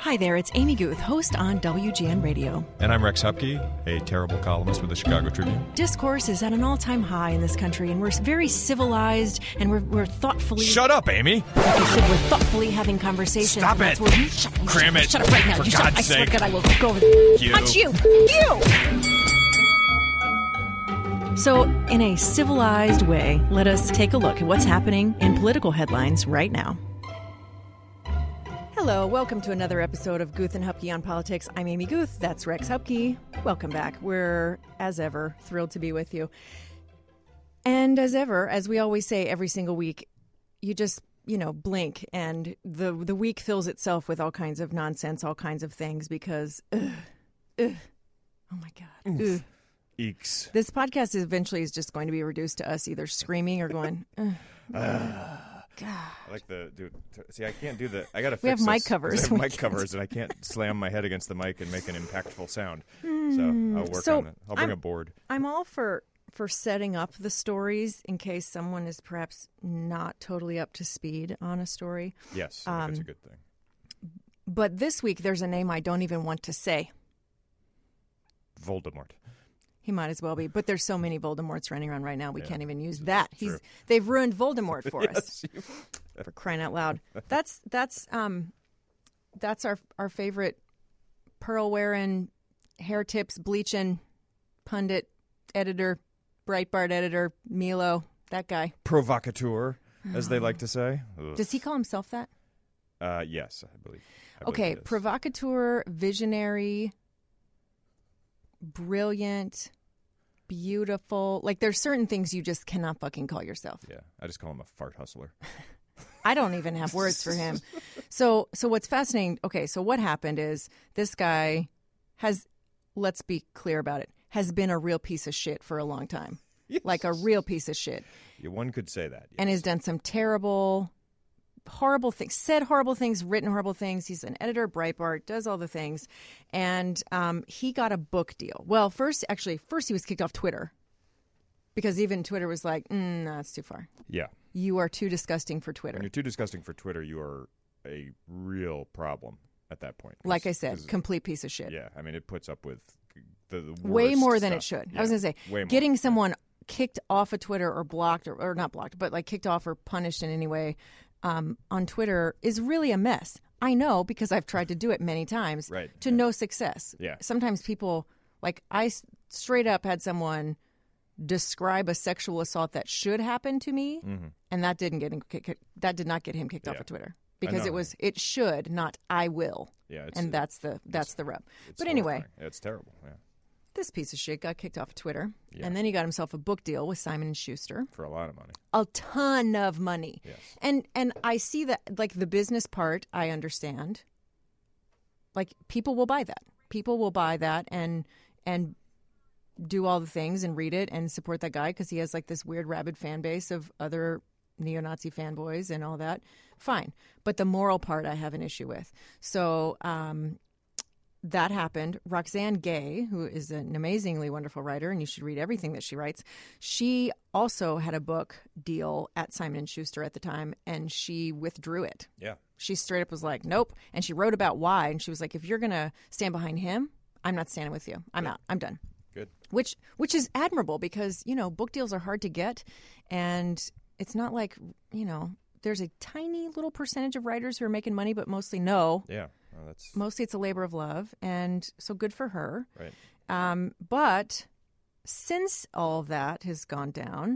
Hi there, it's Amy Guth, host on WGN Radio. And I'm Rex Hupke, a terrible columnist with the Chicago Tribune. Discourse is at an all-time high in this country, and we're very civilized, and we're thoughtfully... Shut up, Amy! Like you said, we're thoughtfully having conversations. Stop it! Cram it! Shut up right now. For You shut up. God's I swear to sake. God, I will go over You. punch you. So, in a civilized way, let us take a look at what's happening in political headlines right now. Hello, welcome to another episode of Guth and Hupke on Politics. I'm Amy Guth. That's Rex Hupke. Welcome back. We're, as ever, thrilled to be with you. And as ever, as we always say every single week, you just, blink and the week fills itself with all kinds of nonsense, all kinds of things because, oh my God. Eeks. This podcast is just going to be reduced to us either screaming or going, God. I like see, I can't do the, I gotta fix We have this, mic covers. 'cause I have mic covers, and I can't slam my head against the mic and make an impactful sound. So I'll work on it. I'll bring a board. I'm all for setting up the stories in case someone is perhaps not totally up to speed on a story. Yes, I think it's a good thing. But this week, there's a name I don't even want to say. Voldemort. He might as well be. But there's so many Voldemorts running around right now, we can't even use This is that. true. They've ruined Voldemort for us. Yes. For crying out loud. That's our favorite pearl wearing, hair tips bleaching pundit editor, Breitbart editor, Milo, that guy. Provocateur, as they like to say. Ugh. Does he call himself that? Yes, I believe. Okay, it is. provocateur, visionary, brilliant, beautiful. Like, there's certain things you just cannot fucking call yourself. Yeah, I just call him a fart hustler. I don't even have words for him. So what's fascinating, okay, so what happened is this guy has, let's be clear about it, has been a real piece of shit for a long time. Yes. Like a real piece of shit. Yeah, one could say that. Yes. And has done some terrible, horrible things, said horrible things, written horrible things. He's an editor, Breitbart, does all the things. And he got a book deal. Well, first he was kicked off Twitter because even Twitter was like, no, that's too far. Yeah. You are too disgusting for Twitter. When you're too disgusting for Twitter, you are a real problem at that point. Like I said, complete piece of shit. Yeah, I mean, it puts up with the worst way more than stuff. it should. Yeah, I was going to say, way more. getting someone kicked off of Twitter or blocked or not blocked, but like kicked off or punished in any way on Twitter is really a mess. I know because I've tried to do it many times to no success. Yeah. Sometimes people, like I straight up had someone describe a sexual assault that should happen to me, and that did not get him kicked off of Twitter because it should, not I will. Yeah, and that's the rub. But horrifying. anyway, it's terrible. Yeah, this piece of shit got kicked off of Twitter, and then he got himself a book deal with Simon & Schuster. for a lot of money. A ton of money. Yes. And I see that, like, the business part, I understand. Like, people will buy that. People will buy that and do all the things and read it and support that guy because he has, like, this weird rabid fan base of other neo-Nazi fanboys and all that. Fine. But the moral part I have an issue with. So that happened. Roxane Gay, who is an amazingly wonderful writer, and you should read everything that she writes, she also had a book deal at Simon & Schuster at the time, and she withdrew it. Yeah. She straight up was like, nope. And she wrote about why, and she was like, if you're going to stand behind him, I'm not standing with you. I'm out. I'm done. Good. Which is admirable because, book deals are hard to get, and it's not like, there's a tiny little percentage of writers who are making money, but mostly no. Yeah. Well, that's Mostly it's a labor of love, and so good for her. right. But since all of that has gone down,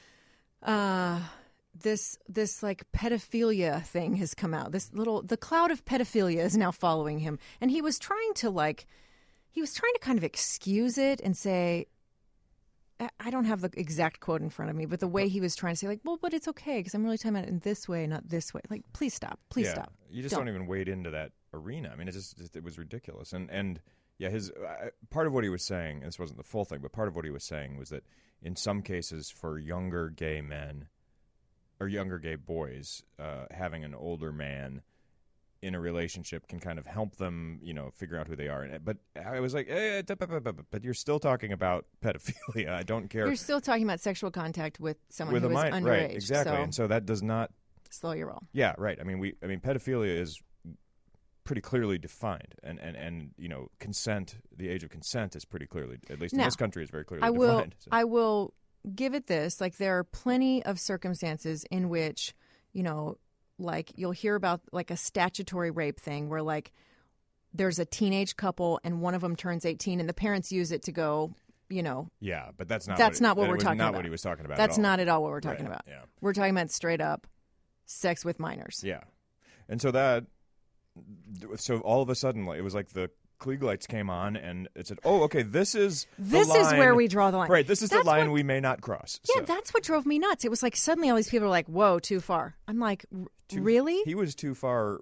this like pedophilia thing has come out. The cloud of pedophilia is now following him, and he was trying to kind of excuse it and say, I don't have the exact quote in front of me, but the way he was trying to say, like, well, but it's okay because I'm really talking about it in this way, not this way. Like, please stop. Please stop. You just don't even wade into that arena. I mean, it was ridiculous. And yeah, his part of what he was saying, and this wasn't the full thing, but part of what he was saying was that in some cases for younger gay men or younger gay boys, having an older man in a relationship can kind of help them, figure out who they are. But I was like, but you're still talking about pedophilia. I don't care. You're still talking about sexual contact with someone with who is underage. Right, exactly. So and so that does not slow your roll. Yeah, right. I mean, pedophilia is pretty clearly defined, and consent, the age of consent is pretty clearly, at least Now, in this country, is very clearly I defined. So. I will give it this. Like, there are plenty of circumstances in which, like, you'll hear about like a statutory rape thing where like there's a teenage couple and one of them turns 18 and the parents use it to go, Yeah, but that's not what we're talking not about. what he was talking about. That's at all. not at all what we're talking Right, about. yeah. We're talking about straight up sex with minors. Yeah, and so all of a sudden, like, it was like the Klieg lights came on, and it said, "Oh, okay, this is This the is line. where we draw the line." Right, this is That's the line what- we may not cross." Yeah, So, that's what drove me nuts. It was like suddenly all these people are like, "Whoa, too far." I'm like, "Really?" he was too far,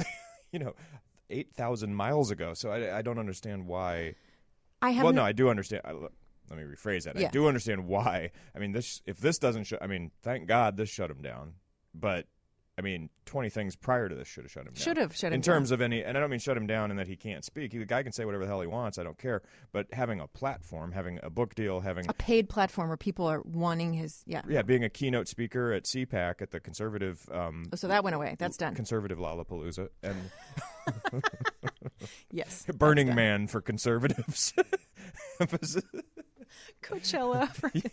8,000 miles ago. So I don't understand why. I have Well, no, I do understand. Let me rephrase that. Yeah. I do understand why. I mean, if this doesn't thank God this shut him down. But 20 things prior to this should have shut him down. Should have shut him in down. terms of any, and I don't mean shut him down in that he can't speak. The guy can say whatever the hell he wants. I don't care. But having a platform, having a book deal, having a paid platform where people are wanting his being a keynote speaker at CPAC at the conservative. So that went away. That's done. Conservative Lollapalooza and Yes. Burning that's done. Man for conservatives. Coachella.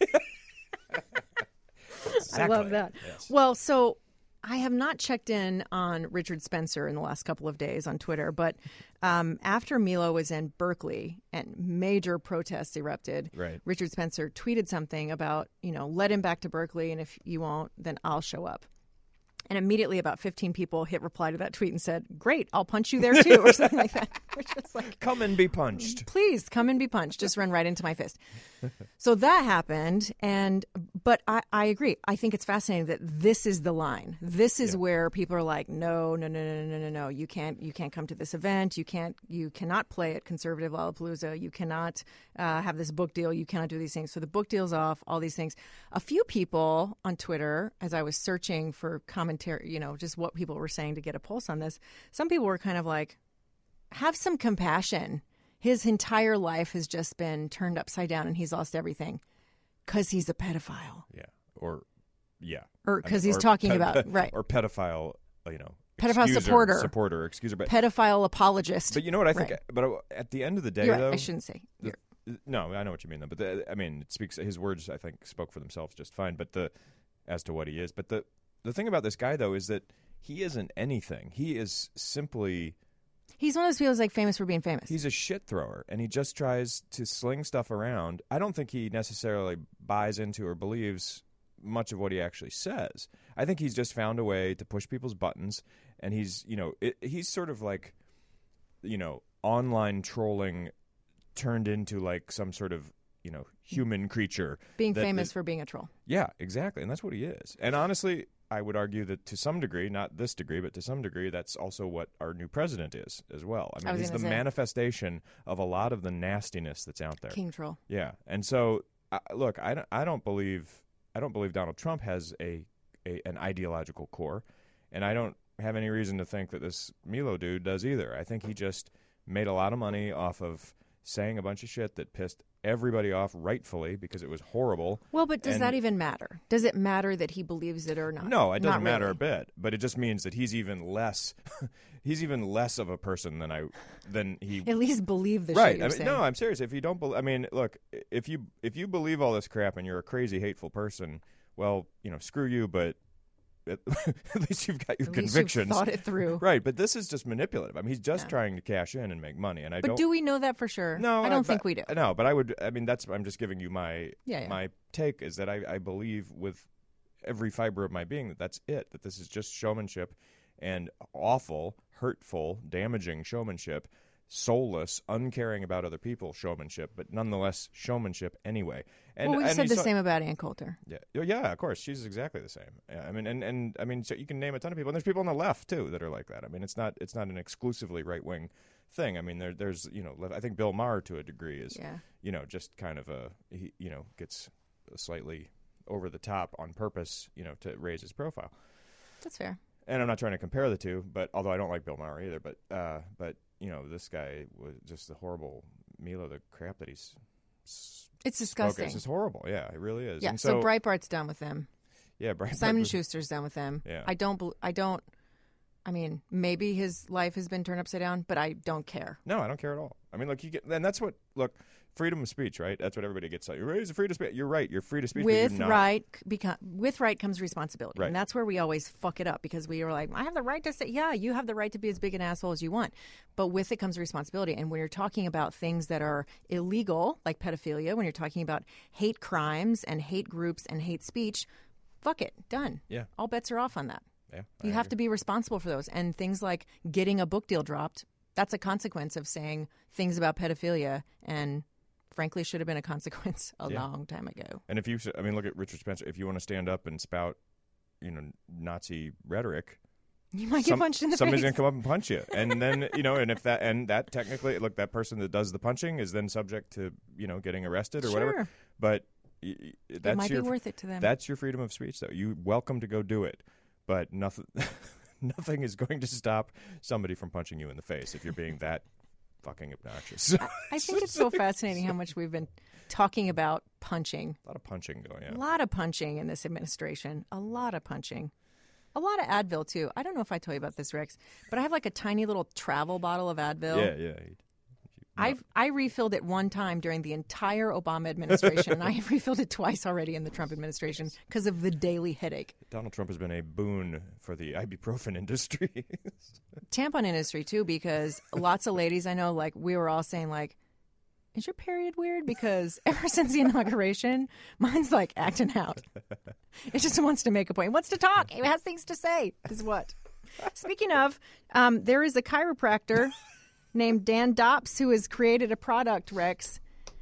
Exactly. I love that. Yes. Well, so I have not checked in on Richard Spencer in the last couple of days on Twitter, but after Milo was in Berkeley and major protests erupted, Right. Richard Spencer tweeted something about, let him back to Berkeley, and if you won't, then I'll show up. And immediately about 15 people hit reply to that tweet and said, "Great, I'll punch you there too," or something like that. Which is like, Come and be punched. please come and be punched. Just run right into my fist. So that happened, but I agree. I think it's fascinating that this is the line. This is where people are like, no. You can't come to this event. You cannot play at Conservative Lollapalooza. You cannot have this book deal. You cannot do these things. So the book deal's off. All these things. A few people on Twitter, as I was searching for commentary, just what people were saying to get a pulse on this. Some people were kind of like, have some compassion. His entire life has just been turned upside down and he's lost everything because he's a pedophile. Yeah. Or because he's talking about, right. Or pedophile, Pedophile supporter, but pedophile apologist. But you know what I think? Right. But at the end of the day, You're right. though, I shouldn't say. no, I know what you mean, though. But it speaks. His words, I think, spoke for themselves just fine. But as to what he is, but the thing about this guy, though, is that he isn't anything. He is simply. He's one of those people who's like famous for being famous. He's a shit thrower, and he just tries to sling stuff around. I don't think he necessarily buys into or believes much of what he actually says. I think he's just found a way to push people's buttons, and he's sort of like, online trolling turned into like some sort of, human creature. Being famous for being a troll. Yeah, exactly, and that's what he is. And honestly, I would argue that to some degree, not this degree, but to some degree, that's also what our new president is as well. I mean, he's the manifestation of a lot of the nastiness that's out there. King troll. Yeah, and so look, I don't believe Donald Trump has an ideological core, and I don't have any reason to think that this Milo dude does either. I think he just made a lot of money off of saying a bunch of shit that pissed everybody off rightfully because it was horrible. Well, but does that even matter? Does it matter that he believes it or not? No, it doesn't Not matter really. a bit. But it just means that he's even less of a person than he At least believe the right. shit you're saying. No, I'm serious. If you don't look, if you believe all this crap and you're a crazy, hateful person, well, screw you. But at least you've got your At least convictions. you've thought it through. Right, but this is just manipulative. I mean, he's just trying to cash in and make money. And But do we know that for sure? No, I don't think we do. No, but I would. I mean, I'm just giving you my Yeah. my take is that I believe with every fiber of my being that's it. That this is just showmanship and awful, hurtful, damaging showmanship, soulless, uncaring about other people showmanship, but nonetheless showmanship anyway. And Well, we've and said you the same about Ann Coulter. Yeah, of course, she's exactly the same. Yeah, I mean, and I mean, so you can name a ton of people, and there's people on the left too that are like that. I mean, it's not an exclusively right wing thing. I mean, there's I think Bill Maher to a degree is just kind of gets slightly over the top on purpose, to raise his profile. That's fair. And I'm not trying to compare the two, but although I don't like Bill Maher either, but this guy was just the horrible Milo, the crap that he's. It's disgusting. It's just horrible. Yeah, it really is. Yeah. And So Breitbart's done with them. Yeah, Breitbart. Simon Schuster's done with them. Yeah. I don't. I mean, maybe his life has been turned upside down, but I don't care. No, I don't care at all. I mean, look, and that's what, freedom of speech, right? That's what everybody gets. You're free to speak. You're right. You're free to speak. With right comes responsibility. Right. And that's where we always fuck it up because we are like, I have the right to say, yeah, you have the right to be as big an asshole as you want. But with it comes responsibility. And when you're talking about things that are illegal, like pedophilia, when you're talking about hate crimes and hate groups and hate speech, fuck it. Done. Yeah. All bets are off on that. Yeah, you have to be responsible for those. And things like getting a book deal dropped, that's a consequence of saying things about pedophilia and frankly should have been a consequence a long time ago. And if look at Richard Spencer. If you want to stand up and spout, Nazi rhetoric, you might get punched in the face. Somebody's going to come up and punch you. And then, and that technically, look, that person that does the punching is then subject to, getting arrested or whatever. But it might be worth it to them. That's your freedom of speech, though. You're welcome to go do it. But nothing is going to stop somebody from punching you in the face if you're being that fucking obnoxious. I think it's so fascinating how much we've been talking about punching. A lot of punching going on. A lot of punching in this administration. A lot of punching. A lot of Advil, too. I don't know if I told you about this, Rex, but I have like a tiny little travel bottle of Advil. Yeah. I refilled it one time during the entire Obama administration, and I have refilled it twice already in the Trump administration because of the daily headache. Donald Trump has been a boon for the ibuprofen industry. Tampon industry, too, because lots of ladies I know, like, we were all saying, like, is your period weird? Because ever since the inauguration, mine's, like, acting out. It just wants to make a point. It wants to talk. It has things to say, is what. Speaking of, there is a chiropractor named Dan Dops, who has created a product, Rex.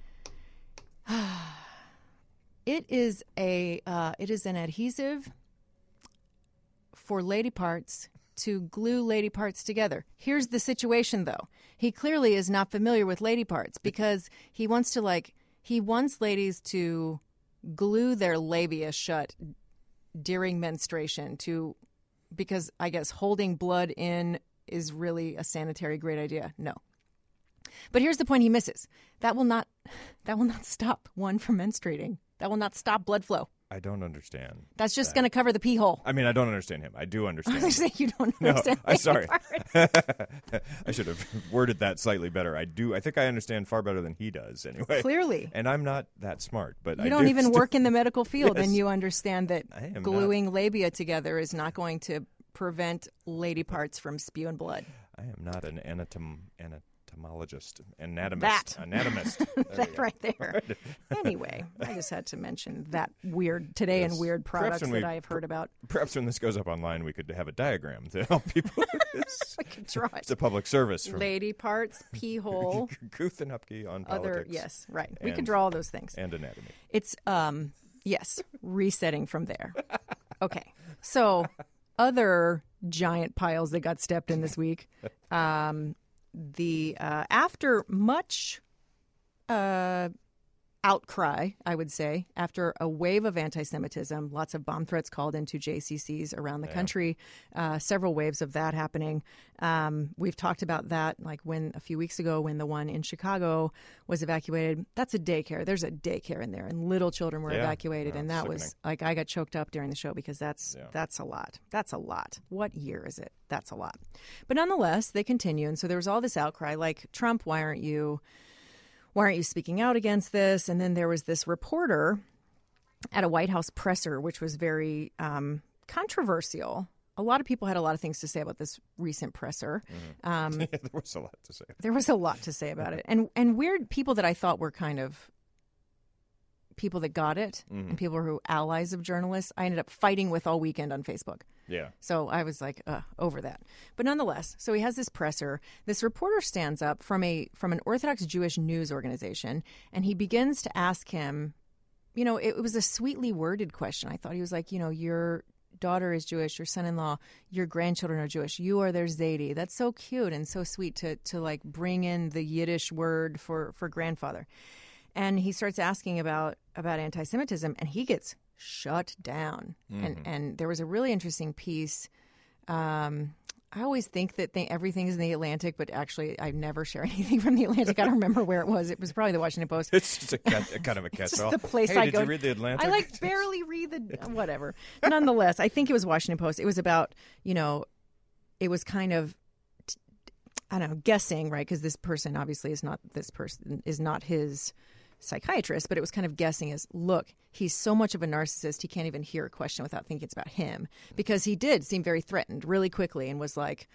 It is an adhesive for lady parts to glue lady parts together. Here's the situation, though. He clearly is not familiar with lady parts because he wants ladies to glue their labia shut during menstruation because I guess holding blood in is really a sanitary great idea. No. But here's the point he misses. That will not stop one from menstruating. That will not stop blood flow. I don't understand. That's just going to cover the pee hole. I mean, I don't understand him. I do understand. I was saying you don't understand. No, I'm sorry. I should have worded that slightly better. I think I understand far better than he does anyway. Clearly. And I'm not that smart, but you don't even work in the medical field, Yes. and you understand that gluing labia together is not going to prevent lady parts from spewing blood. I am not an anatomologist, That. anatomist. That right there. Anyway, I just had to mention that weird products that I have heard about. Perhaps when this goes up online, we could have a diagram to help people with this. I could draw it. It's a public service. Lady parts, pee hole. Guth and Hupke on politics. Yes, right. We could draw all those things. And anatomy. It's, yes, resetting from there. Okay. So other giant piles that got stepped in this week. After much outcry, I would say, after a wave of anti-Semitism, lots of bomb threats called into JCCs around the country, several waves of that happening. We've talked about that, like a few weeks ago when the one in Chicago was evacuated. That's a daycare. There's a daycare in there, and little children were evacuated, and that sickening. was like I got choked up during the show because that's a lot. That's a lot. What year is it? That's a lot. But nonetheless, they continue, and so there was all this outcry, like, Trump, why aren't you speaking out against this? And then there was this reporter at a White House presser, which was very controversial. A lot of people had a lot of things to say about this recent presser. There was a lot to say. There was a lot to say about it. And weird people that I thought were kind of people that got it and people who were allies of journalists, I ended up fighting with all weekend on Facebook. Yeah. So I was like, over that. But nonetheless, so he has this presser. This reporter stands up from an Orthodox Jewish news organization, and he begins to ask him, it was a sweetly worded question. I thought he was like, your daughter is Jewish, your son-in-law, your grandchildren are Jewish. You are their Zaidi. That's so cute and so sweet to like bring in the Yiddish word for grandfather. And he starts asking about anti-Semitism, and he gets shut down. And there was a really interesting piece. I always think that everything is in the Atlantic, but actually I never share anything from the Atlantic. I don't remember where it was. It was probably the Washington Post. It's just a kind of a catch-all. It's the place hey, I did go. you read the Atlantic? I barely read the whatever. Nonetheless, I think it was Washington Post. It was about, it was kind of, I don't know, guessing, right? Because this person obviously is not his psychiatrist, but it was kind of guessing as, look, he's so much of a narcissist, he can't even hear a question without thinking it's about him, because he did seem very threatened really quickly and was like,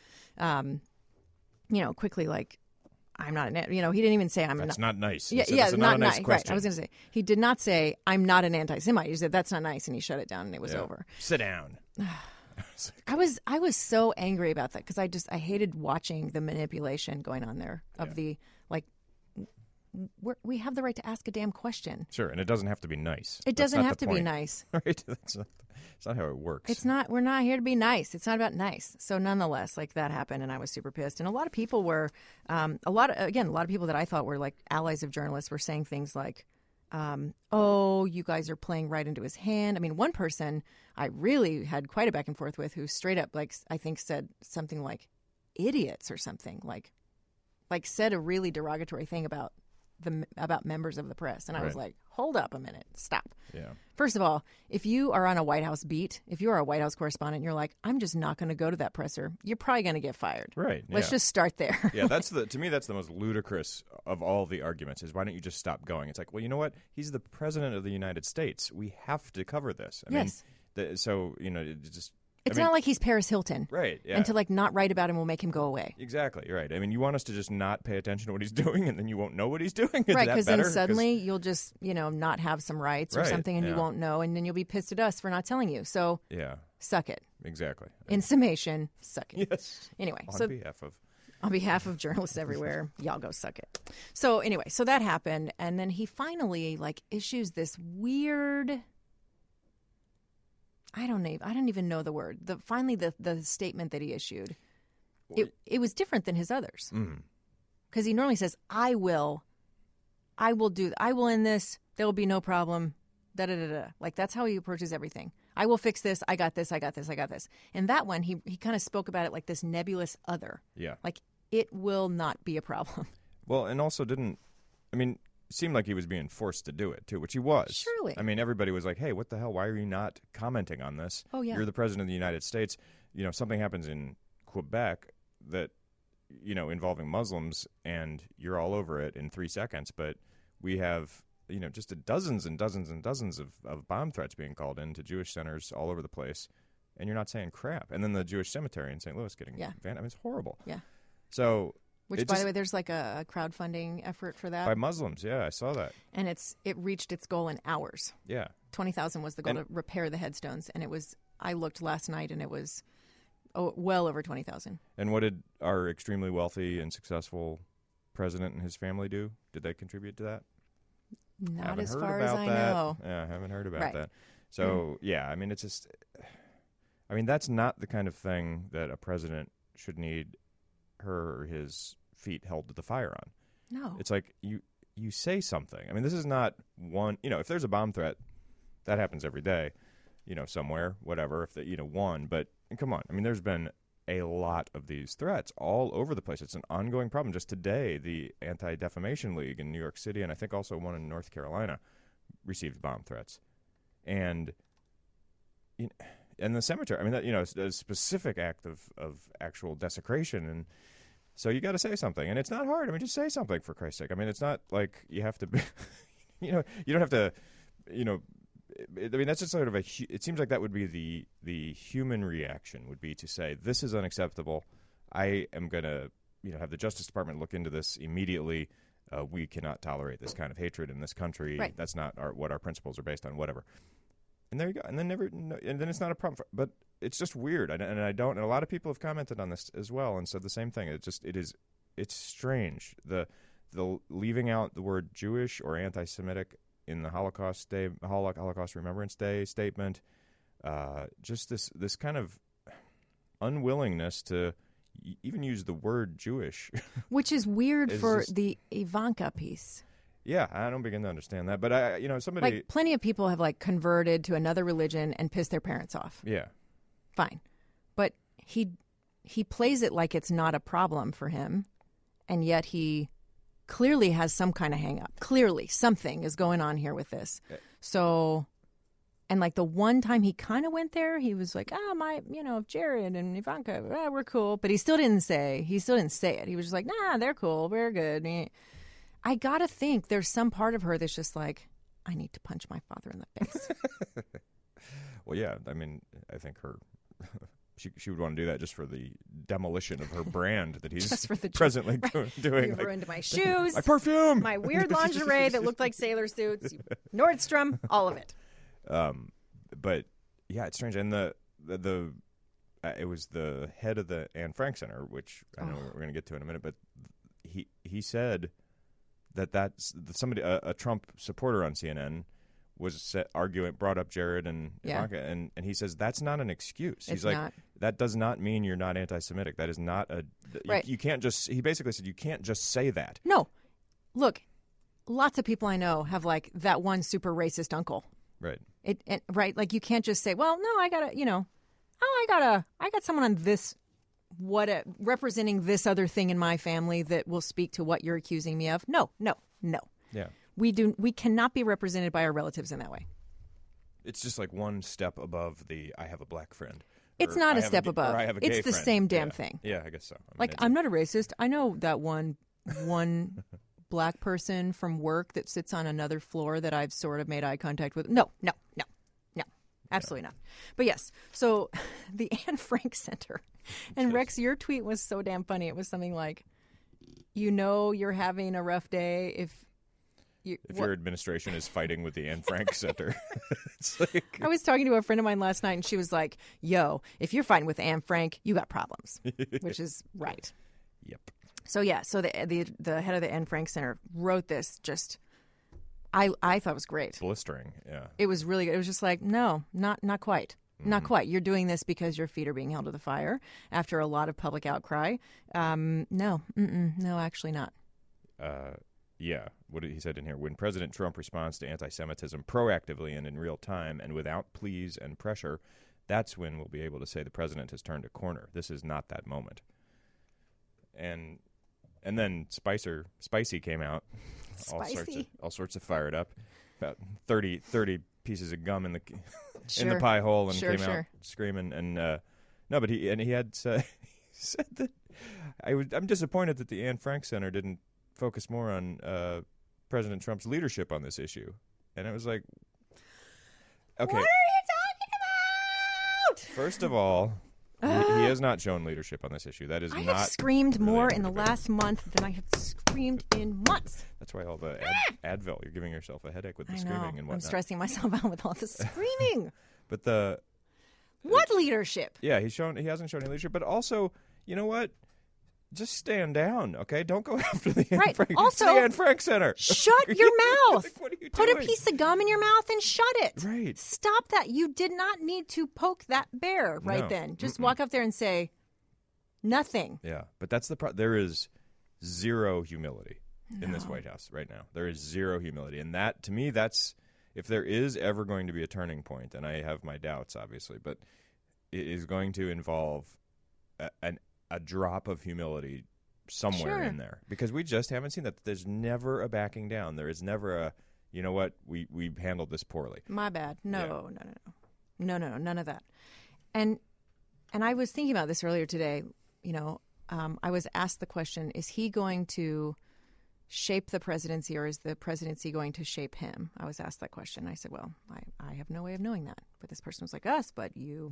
quickly like, I'm not an, he didn't even say That's not nice. Yeah, That's not not a nice nice. question. Right. I was going to say, he did not say, I'm not an anti-Semite. He said, that's not nice, and he shut it down, and it was over. Sit down. I was so angry about that because I hated watching the manipulation going on there of the, like, we have the right to ask a damn question. Sure, and it doesn't have to be nice. It doesn't have to be nice. Right? That's not how it works. It's not. We're not here to be nice. It's not about nice. So nonetheless, like, that happened, and I was super pissed. And a lot of people were, a lot of people that I thought were like allies of journalists were saying things like, oh, you guys are playing right into his hand. I mean, one person I really had quite a back and forth with who straight up, like, I think said something like idiots or something, like said a really derogatory thing about members of the press. And I was like, hold up a minute. Stop. Yeah. First of all, if you are on a White House beat, if you are a White House correspondent, and you're like, I'm just not going to go to that presser, you're probably going to get fired. Right. Let's just start there. Yeah, to me, that's the most ludicrous of all the arguments is, why don't you just stop going? It's like, well, you know what? He's the president of the United States. We have to cover this. I mean, so, it just... It's not like he's Paris Hilton. Right, yeah. And to, like, not write about him will make him go away. Exactly, right. I mean, you want us to just not pay attention to what he's doing, and then you won't know what he's doing? Is right, because then suddenly you'll just, not have some rights or something, and you won't know, and then you'll be pissed at us for not telling you. So, suck it. Exactly. In summation, suck it. Yes. Anyway. On behalf of journalists everywhere, y'all go suck it. So, anyway, so that happened, and then he finally, like, issues this weird... I don't even know the word. Finally, the statement that he issued, it was different than his others. Because he normally says, I will end this. There will be no problem. Da-da-da-da. Like, that's how he approaches everything. I will fix this. I got this. And that one, he kind of spoke about it like this nebulous other. Yeah. Like, it will not be a problem. Well, and also it seemed like he was being forced to do it, too, which he was. Surely. I mean, everybody was like, hey, what the hell? Why are you not commenting on this? Oh, yeah. You're the president of the United States. Something happens in Quebec that, involving Muslims, and you're all over it in 3 seconds. But we have, just dozens and dozens and dozens of bomb threats being called into Jewish centers all over the place, and you're not saying crap. And then the Jewish cemetery in St. Louis getting I mean, it's horrible. Yeah. So... Which, by the way, there's like a crowdfunding effort for that. By Muslims, yeah, I saw that. And it reached its goal in hours. Yeah. 20,000 was the goal to repair the headstones. And I looked last night, and it was well over 20,000. And what did our extremely wealthy and successful president and his family do? Did they contribute to that? Not as far as I know. Yeah, I haven't heard about that. So, I mean, it's just... I mean, that's not the kind of thing that a president should need her or his feet held to the fire on. No. It's like you say something. I mean, this is not one, if there's a bomb threat, that happens every day, somewhere, whatever, if one, but come on. I mean, there's been a lot of these threats all over the place. It's an ongoing problem. Just today, the Anti-Defamation League in New York City, and I think also one in North Carolina, received bomb threats. And the cemetery, I mean, that, it's a specific act of actual desecration, and so you got to say something, and it's not hard. I mean, just say something, for Christ's sake. I mean, it's not like you have to be, you don't have to, I mean, that's just sort of it seems like that would be the human reaction would be to say, this is unacceptable. I am going to, have the Justice Department look into this immediately. We cannot tolerate this kind of hatred in this country. Right. That's not what our principles are based on, whatever. And there you go. And then it's not a problem. But it's just weird. And a lot of people have commented on this as well and said the same thing. It's strange. The leaving out the word Jewish or anti-Semitic in the Holocaust Remembrance Day statement. Just this kind of unwillingness to even use the word Jewish. Which is weird for the Ivanka piece. Yeah, I don't begin to understand that. But somebody, like, plenty of people have, like, converted to another religion and pissed their parents off. Yeah. Fine. But he plays it like it's not a problem for him, and yet he clearly has some kind of hang up. Clearly something is going on here with this. So And like the one time he kind of went there, he was like, Jared and Ivanka, we're cool. But he still didn't say it. He was just like, nah, they're cool. We're good. I got to think there's some part of her that's just like, I need to punch my father in the face. Well, yeah. I mean, I think she would want to do that just for the demolition of her brand that he's presently doing. You ruined my shoes. My perfume. My weird lingerie that looked like sailor suits. Nordstrom, all of it. But yeah, it's strange. And it was the head of the Anne Frank Center, which I know we're going to get to in a minute, but he said that's somebody, a Trump supporter on CNN was brought up Jared and Ivanka, and he says that's not an excuse. He's like, not. That does not mean you're not anti-Semitic. That is not right. You can't just. He basically said you can't just say that. No, look, lots of people I know have like that one super racist uncle. Right. Right. Like you can't just say, well, no, I got someone on this, representing this other thing in my family that will speak to what you're accusing me of. No. Yeah. We cannot be represented by our relatives in that way. It's just like one step above I have a black friend. It's not a step above. Or I have a gay it's the friend. same damn thing. Yeah, I guess so. I'm not a racist. I know that one black person from work that sits on another floor that I've sort of made eye contact with. No. Absolutely not. But yes, so the Anne Frank Center. And Rex, your tweet was so damn funny. It was something like, you're having a rough day if your administration is fighting with the Anne Frank Center. It's like... I was talking to a friend of mine last night, and she was like, yo, if you're fighting with Anne Frank, you got problems, which is right. Yep. So, yeah, so the head of the Anne Frank Center wrote this just, I thought it was great. Blistering, yeah. It was really good. It was just like, no, not quite. Mm-hmm. Not quite. You're doing this because your feet are being held to the fire after a lot of public outcry. No, actually not. Yeah, what he said in here, when President Trump responds to anti-Semitism proactively and in real time and without pleas and pressure, that's when we'll be able to say the president has turned a corner. This is not that moment. And then Spicy came out, all sorts of fired up, about 30 pieces of gum in the in the pie hole, and came out screaming. And no, but he had he said that I'm disappointed that the Anne Frank Center didn't focus more on President Trump's leadership on this issue. And it was like, okay. What are you talking about? First of all, he has not shown leadership on this issue. That is I not. have screamed more in the last month than I have screamed in months. That's why all the Advil, you're giving yourself a headache with the I know. screaming and whatnot. I'm stressing myself out with all the screaming. But what leadership? Yeah, he hasn't shown any leadership. But also, you know what? Just stand down, okay? Don't go after the Anne Frank. Also, it's the Anne Frank Center. Shut your mouth. Like, what are you Put doing? a piece of gum in your mouth and shut it. Right. Stop that. You did not need to poke that bear then. Just walk up there and say nothing. Yeah, but that's the problem. There is zero humility in this White House right now. There is zero humility. And that, to me, that's, if there is ever going to be a turning point, and I have my doubts, obviously, but it is going to involve a drop of humility somewhere in there, because we just haven't seen that. There's never a backing down. There is never a, you know what, we handled this poorly. My bad. No, none of that. And I was thinking about this earlier today. I was asked the question: is he going to shape the presidency, or is the presidency going to shape him? I was asked that question. I said, well, I have no way of knowing that. But this person was like, us, but you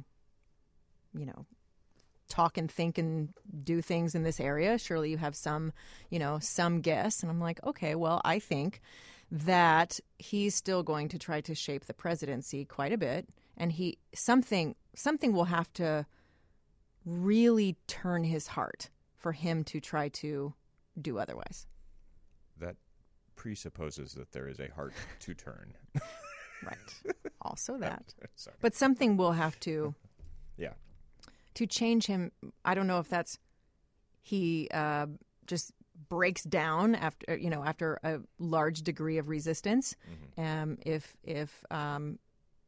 talk and think and do things in this area. Surely you have some guess. And I'm like, okay, well, I think that he's still going to try to shape the presidency quite a bit. And something will have to really turn his heart for him to try to do otherwise. That presupposes that there is a heart to turn. Right. Also that. Sorry. But something will have to... Yeah. To change him, I don't know if that's he just breaks down after a large degree of resistance. Mm-hmm.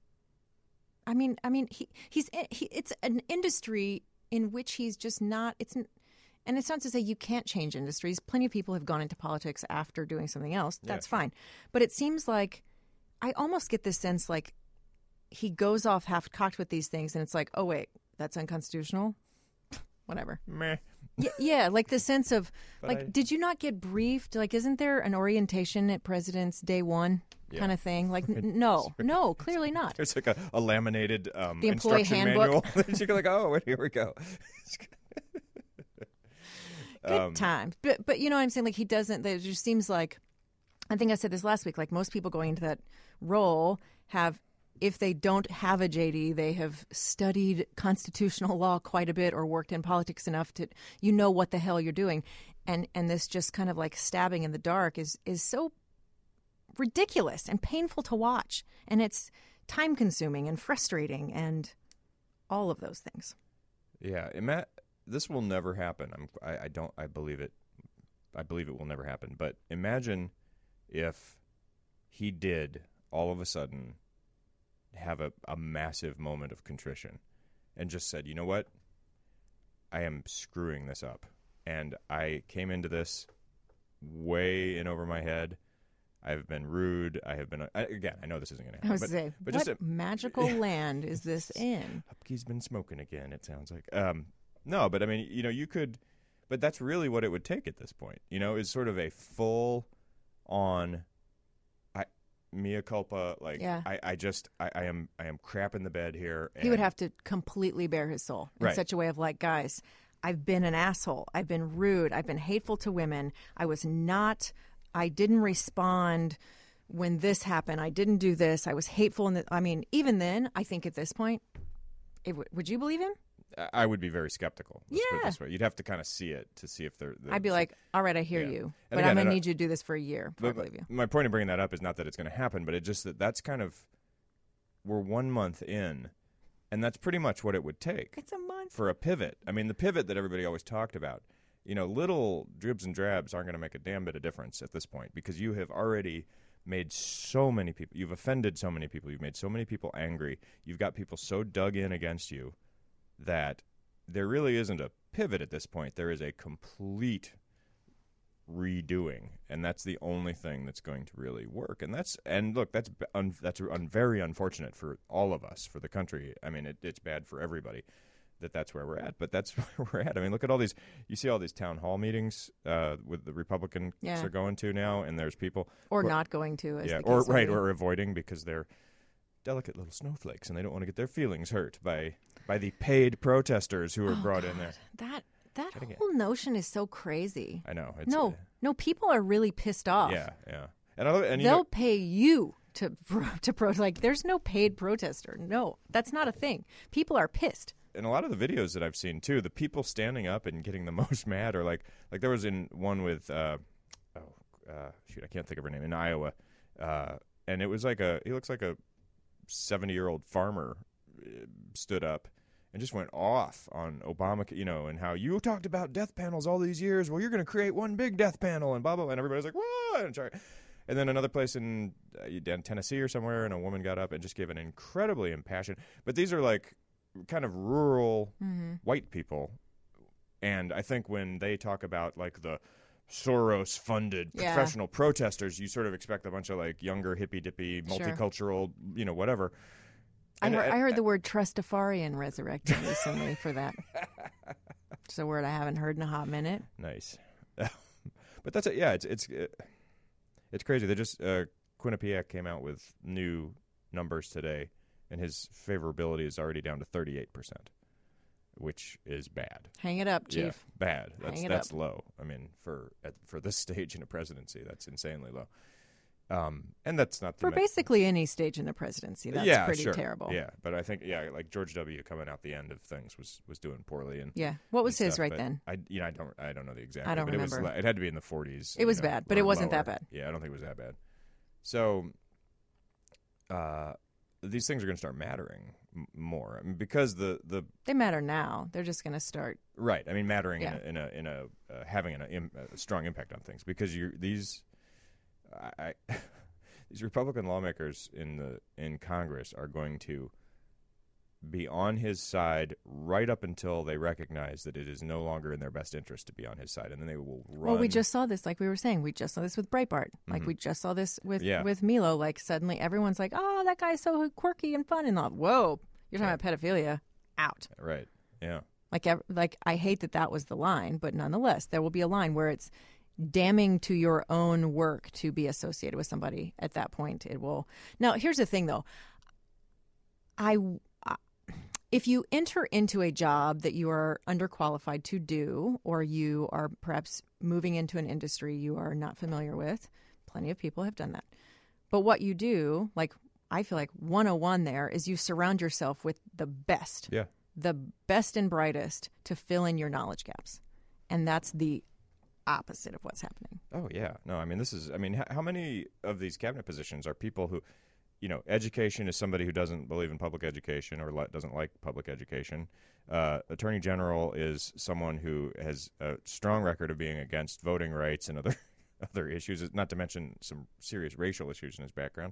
It's an industry in which he's just not. And it's not to say you can't change industries. Plenty of people have gone into politics after doing something else. That's fine. But it seems like I almost get this sense like he goes off half-cocked with these things, and it's like, oh, wait, that's unconstitutional? Whatever. Meh. Yeah, like the sense of, But like, did you not get briefed? Like, isn't there an orientation at President's Day One kind of thing? Like, no, clearly not. There's like a laminated The employee instruction handbook. manual. You're like, oh, wait, here we go. Good times. But you know what I'm saying? Like, he doesn't, it just seems like, I think I said this last week, like most people going into that role have, if they don't have a JD, they have studied constitutional law quite a bit or worked in politics enough to, you know what the hell you're doing. And this just kind of like stabbing in the dark is so ridiculous and painful to watch. And it's time consuming and frustrating and all of those things. Yeah, this will never happen. I believe it. I believe it will never happen. But imagine if he did all of a sudden have a massive moment of contrition and just said, you know what? I am screwing this up. And I came into this way in over my head. I've been rude. I have been, again, I know this isn't going to happen. I was saying, what just magical land is this in? Hupke's been smoking again, it sounds like. No, but I mean, you know, you could, but that's really what it would take at this point, you know, is sort of a full on mea culpa, like I am crap in the bed here. And he would have to completely bare his soul in such a way of like, guys, I've been an asshole. I've been rude. I've been hateful to women. I didn't respond when this happened. I didn't do this. I was hateful. I mean, even then, I think at this point, would you believe him? I would be very skeptical. Let's put it this way. You'd have to kind of see it to see if they're I'd be like, all right, I hear you, but again, I'm going to need you to do this for a year before I believe you. My point in bringing that up is not that it's going to happen, but it just that's kind of, we're 1 month in, and that's pretty much what it would take. It's a month. For a pivot. I mean, the pivot that everybody always talked about, you know, little dribs and drabs aren't going to make a damn bit of difference at this point because you have already made so many people, you've offended so many people, you've made so many people angry, you've got people so dug in against you that there really isn't a pivot at this point. There is a complete redoing, and that's the only thing that's going to really work. And that's very unfortunate for all of us, for the country. I mean, it's bad for everybody that's where we're at, but that's where we're at. I mean, look at all these. You see all these town hall meetings with the Republicans are going to now, and there's people not going to, or avoiding because they're delicate little snowflakes and they don't want to get their feelings hurt by the paid protesters who are brought in there. That whole notion is so crazy. I know. No, people are really pissed off. Yeah. And they'll pay you to protest. Like, there's no paid protester. No, that's not a thing. People are pissed. In a lot of the videos that I've seen too, the people standing up and getting the most mad are like there was in one with I can't think of her name, in Iowa, and it was like he looks like a 70-year-old farmer stood up and just went off on Obama, you know, and how you talked about death panels all these years. Well, you're going to create one big death panel and blah, blah, blah. And everybody's like, what? And then another place in Tennessee or somewhere, and a woman got up and just gave an incredibly impassioned. But these are like kind of rural white people. And I think when they talk about like the Soros-funded professional protesters, you sort of expect a bunch of like younger, hippy-dippy, multicultural, you know, whatever. I heard the word Trustafarian resurrected recently for that. It's a word I haven't heard in a hot minute. Nice. But that's it. Yeah, it's crazy. They just Quinnipiac came out with new numbers today, and his favorability is already down to 38%, which is bad. Hang it up, Chief. Yeah, bad. That's low. I mean, for this stage in a presidency, that's insanely low. And that's not for basically any stage in the presidency. That's pretty terrible. Yeah, but I think like George W. coming out the end of things was doing poorly. And what was his right then? I don't know the exact. I don't remember. It had to be in the 40s. It was bad, but it wasn't that bad. Yeah, I don't think it was that bad. So, these things are going to start mattering more. I mean, because they matter now. They're just going to start. Right. I mean, mattering in a having a strong impact on things because these Republican lawmakers in Congress are going to be on his side right up until they recognize that it is no longer in their best interest to be on his side, and then they will run. Well, we just saw this, like we were saying. We just saw this with Breitbart. Like we just saw this with Milo. Like suddenly everyone's like, "Oh, that guy's so quirky and fun," and all. Whoa, you're talking about pedophilia? Out. Right. Yeah. Like I hate that was the line, but nonetheless, there will be a line where it's damning to your own work to be associated with somebody. At that point, it will. Now, here's the thing, though. If you enter into a job that you are underqualified to do, or you are perhaps moving into an industry you are not familiar with, plenty of people have done that. But what you do, like I feel like 101 there, is you surround yourself with the best. Yeah. The best and brightest to fill in your knowledge gaps. And that's the opposite of what's happening. Oh, yeah. No, I mean, how many of these cabinet positions are people who, education is somebody who doesn't believe in public education or doesn't like public education. Attorney General is someone who has a strong record of being against voting rights and other issues, not to mention some serious racial issues in his background.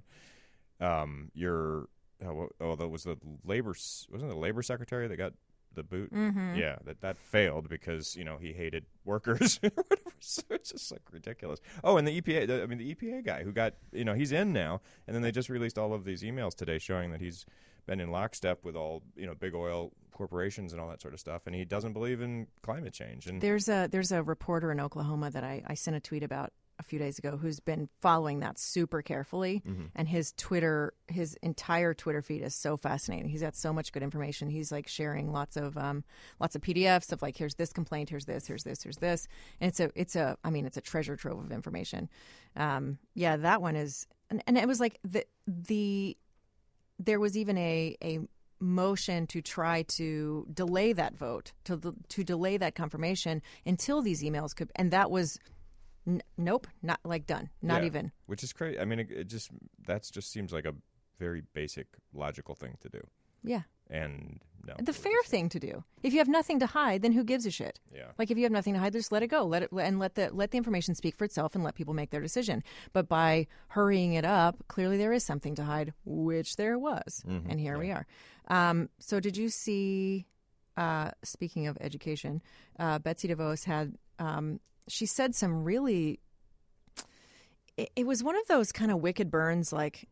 That was wasn't the labor secretary that got the boot? Mm-hmm. Yeah, that failed because he hated workers or whatever. So it's just like ridiculous. Oh, and the EPA, the EPA guy who got he's in now, and then they just released all of these emails today showing that he's been in lockstep with all big oil corporations and all that sort of stuff, and he doesn't believe in climate change. And there's a reporter in Oklahoma that I sent a tweet about a few days ago who's been following that super carefully, and his entire Twitter feed is so fascinating. He's got so much good information. He's like sharing lots of PDFs of like, here's this complaint, here's this, and it's a treasure trove of information. That one is, and it was like there was even a motion to try to delay that vote, to delay that confirmation until these emails could, and that was. Nope, not like done, not even. Which is crazy. I mean, it just seems like a very basic, logical thing to do. Yeah. And no, the fair thing to do. If you have nothing to hide, then who gives a shit? Yeah. Like if you have nothing to hide, just let it go. Let the information speak for itself and let people make their decision. But by hurrying it up, clearly there is something to hide, which there was, and here we are. So did you see? Speaking of education, Betsy DeVos had. She said some really, it was one of those kind of wicked burns, like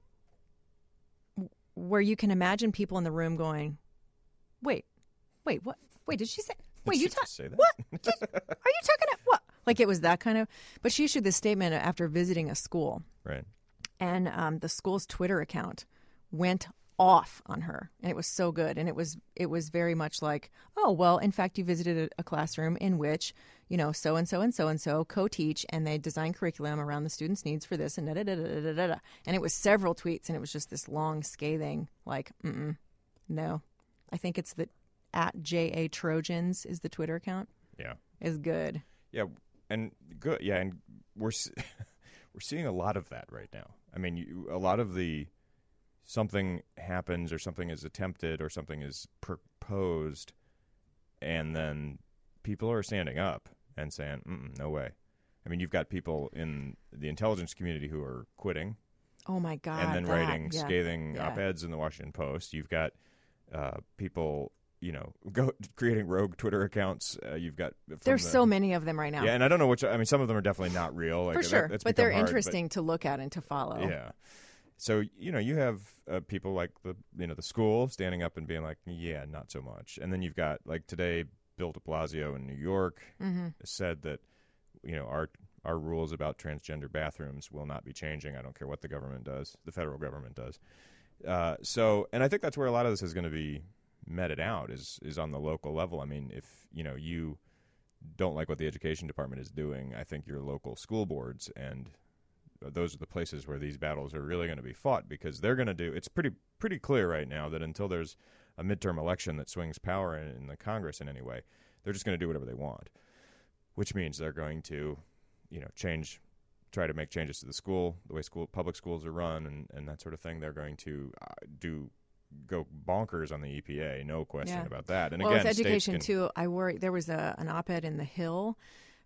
where you can imagine people in the room going, wait, what? Wait, did she say? Wait, you say that? What? Are you talking about what? Like it was that kind of, but she issued this statement after visiting a school. Right. And the school's Twitter account went off on her, and it was so good, and it was very much like, oh well, in fact you visited a classroom in which so and so and so and so co-teach, and they design curriculum around the students' needs for this, and and it was several tweets, and it was just this long scathing like, no, I think it's the @JA Trojans is the Twitter account. Yeah, is good. Yeah, and good. Yeah, and we're seeing a lot of that right now. I mean, a lot of the. Something happens or something is attempted or something is proposed, and then people are standing up and saying, no way. I mean, you've got people in the intelligence community who are quitting. Oh, my God. And then writing scathing op-eds in the Washington Post. You've got people, creating rogue Twitter accounts. You've got... There's so many of them right now. Yeah, and I don't know which... I mean, some of them are definitely not real. For sure, but they're interesting to look at and to follow. Yeah. So, you have people like the school standing up and being like, yeah, not so much. And then you've got, like today, Bill de Blasio in New York said that, our rules about transgender bathrooms will not be changing. I don't care what the government does, the federal government does. And I think that's where a lot of this is going to be meted out is on the local level. I mean, if, you don't like what the education department is doing, I think your local school boards and those are the places where these battles are really going to be fought, because they're going to do. It's pretty clear right now that until there's a midterm election that swings power in the Congress in any way, they're just going to do whatever they want, which means they're going to, try to make changes to the way public schools are run and that sort of thing. They're going to go bonkers on the EPA, no question about that. And well, again, with education too, I worry. There was an op-ed in The Hill.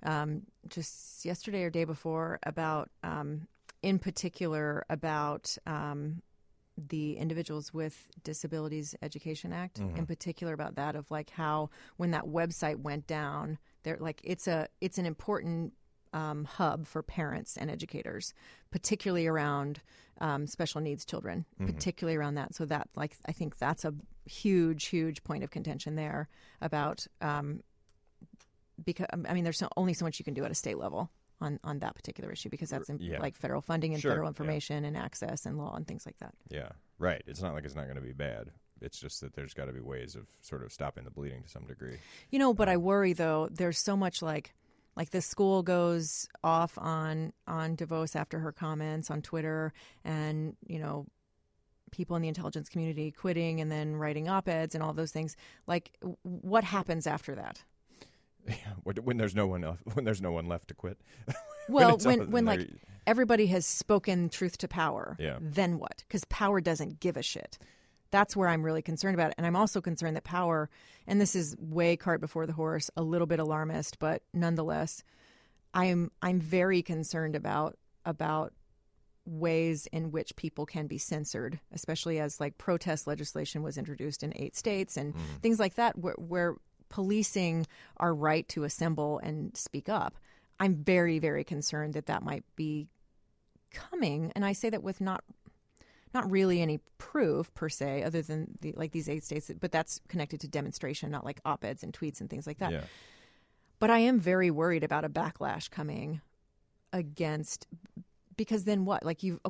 Just yesterday or day before about, in particular, about the Individuals with Disabilities Education Act, Mm-hmm. in particular about that, of like how when that website went down, there like it's an important hub for parents and educators, particularly around special needs children, particularly around that. So that, like, I think that's a huge point of contention there about because I mean, there's only so much you can do at a state level on that particular issue, because that's like federal funding and Sure, federal information and access and law and things like that. Yeah, right. It's not like it's not going to be bad. It's just that there's got to be ways of sort of stopping the bleeding to some degree. You know, but I worry though. There's so much like the school goes off on DeVos after her comments on Twitter, and people in the intelligence community quitting and then writing op-eds and all those things. Like, what happens after that? When there's no one left to quit. Well, when like everybody has spoken truth to power, then what? Because power doesn't give a shit. That's where I'm really concerned about it. And I'm also concerned that power, and this is way cart before the horse, a little bit alarmist, but nonetheless, I'm very concerned about ways in which people can be censored, especially as like protest legislation was introduced in 8 states and things like that, where policing our right to assemble and speak up. I'm very, very concerned that might be coming, and I say that with not really any proof per se, other than these 8 states, but that's connected to demonstration, not like op-eds and tweets and things like that. Yeah. But I am very worried about a backlash coming against, because then what? Like you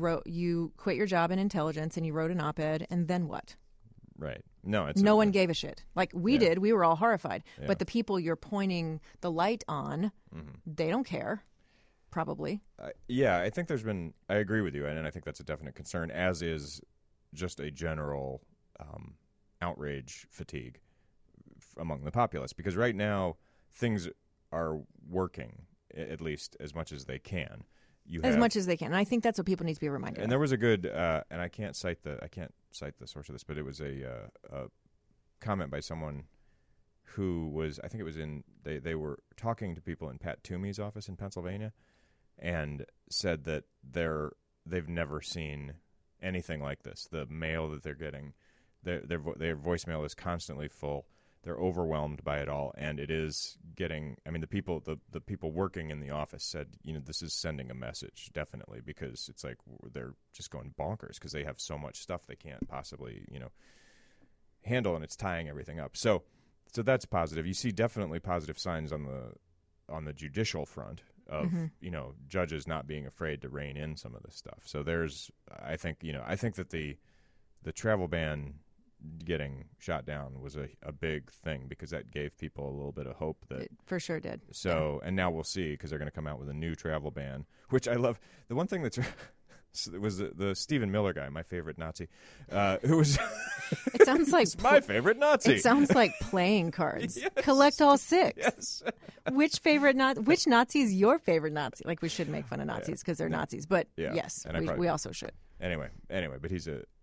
quit your job in intelligence and you wrote an op-ed, and then what? Right. No, no one gave a shit. Like we did. We were all horrified. Yeah. But the people you're pointing the light on, they don't care. Probably. I think I agree with you, and I think that's a definite concern, as is just a general outrage fatigue among the populace. Because right now, things are working, at least as much as they can. As much as they can. And I think that's what people need to be reminded of. And there was a good, and I can't cite the source of this, but it was a comment by someone who was, I think it was they were talking to people in Pat Toomey's office in Pennsylvania, and said that they've never seen anything like this. The mail that they're getting, their voicemail is constantly full. They're overwhelmed by it all, and it is getting. I mean, the people working in the office said, this is sending a message, definitely, because it's like they're just going bonkers because they have so much stuff they can't possibly handle, and it's tying everything up. So that's positive. You see definitely positive signs on the judicial front of judges not being afraid to rein in some of this stuff. So I think that the travel ban getting shot down was a big thing, because that gave people a little bit of hope. That it for sure did. So and now we'll see, because they're going to come out with a new travel ban, which I love. The one thing it was the Stephen Miller guy, my favorite Nazi, who was. It sounds like my favorite Nazi. It sounds like playing cards. Yes. Collect all 6. Yes. Which Nazi is your favorite Nazi? Like, we should make fun of Nazis because they're Nazis, but yes, we also should. Anyway, but he's a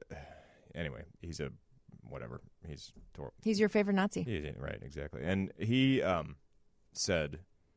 whatever. He's your favorite Nazi. Right, exactly. And he said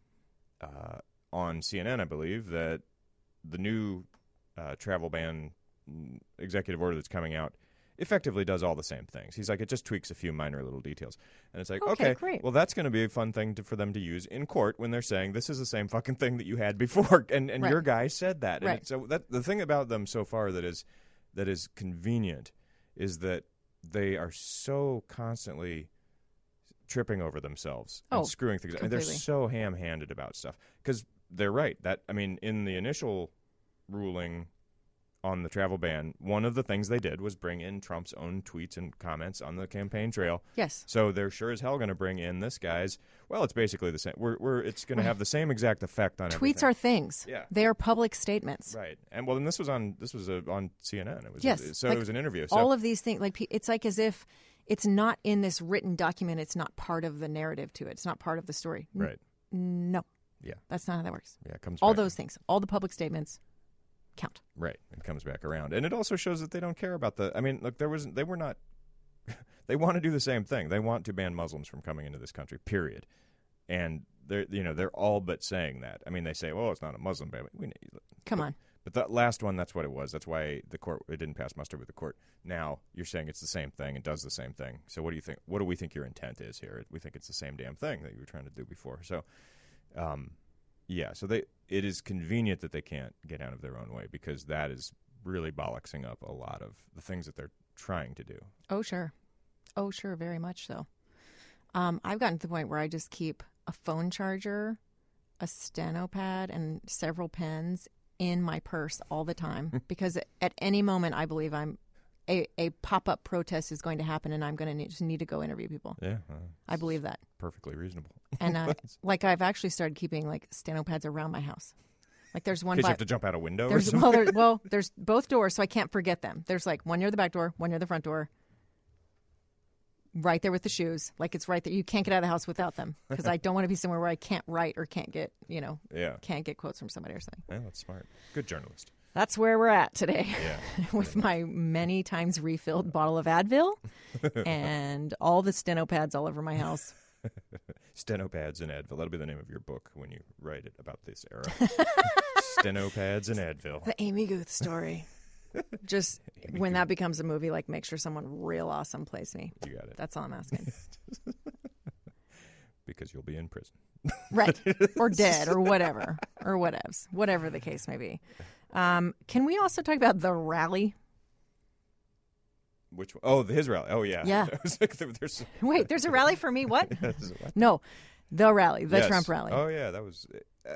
on CNN, I believe, that the new travel ban executive order that's coming out effectively does all the same things. He's like, it just tweaks a few minor little details. And it's like, okay great. Well, that's going to be a fun thing for them to use in court when they're saying this is the same fucking thing that you had before. And right. Your guy said that. Right. And so the thing about them so far that is convenient is that they are so constantly tripping over themselves and screwing things up. And they're so ham-handed about stuff. Because they're right. In the initial ruling on the travel ban, one of the things they did was bring in Trump's own tweets and comments on the campaign trail. Yes. So they're sure as hell going to bring in this guy's. Well, it's basically the same. It's going to have the same exact effect on everything. Tweets are things. Yeah. They are public statements. Right. And and this was on CNN. It was yes. It was an interview. So all of these things, it's like as if it's not in this written document. It's not part of the narrative to it. It's not part of the story. Right. No. Yeah. That's not how that works. Yeah. It comes all back. Those things. All the public statements count. Right. It comes back around. And it also shows that they don't care about look, they were not they want to do the same thing. They want to ban Muslims from coming into this country, period. And they're all but saying that. They say, well, it's not a Muslim ban. Come on. But that last one, that's what it was. That's why the court, it didn't pass muster with the court. Now you're saying it's the same thing and does the same thing. So what do you think? What do we think your intent is here? We think it's the same damn thing that you were trying to do before. So, yeah. So it is convenient that they can't get out of their own way, because that is really bollocksing up a lot of the things that they're trying to do. Oh, sure. Oh, sure. Very much so. I've gotten to the point where I just keep a phone charger, a steno pad, and several pens in my purse all the time, because at any moment I believe a pop-up protest is going to happen and I'm going to just need to go interview people. Yeah. I believe that. Perfectly reasonable. And I've actually started keeping like steno pads around my house. Like there's one. In case you have to jump out a window or something? There's both doors, so I can't forget them. There's like one near the back door, one near the front door. Right there with the shoes. Like it's right there. You can't get out of the house without them, because I don't want to be somewhere where I can't write or can't get, can't get quotes from somebody or something. Yeah, that's smart. Good journalist. That's where we're at today. Yeah. With my many times refilled bottle of Advil and all the steno pads all over my house. Steno pads and Advil. That'll be the name of your book when you write it about this era. Steno pads and Advil. The Amy Guth story. Just when that becomes a movie, like make sure someone real awesome plays me. You got it. That's all I'm asking. Because you'll be in prison. Right. Or dead or whatever. Or whatevs. Whatever the case may be. Can we also talk about the rally? Which one? Oh, his rally. Oh, yeah. Yeah. I was like, there's... Wait, there's a rally for me? What? No. The rally. The Yes. Trump rally. Oh, yeah. That was...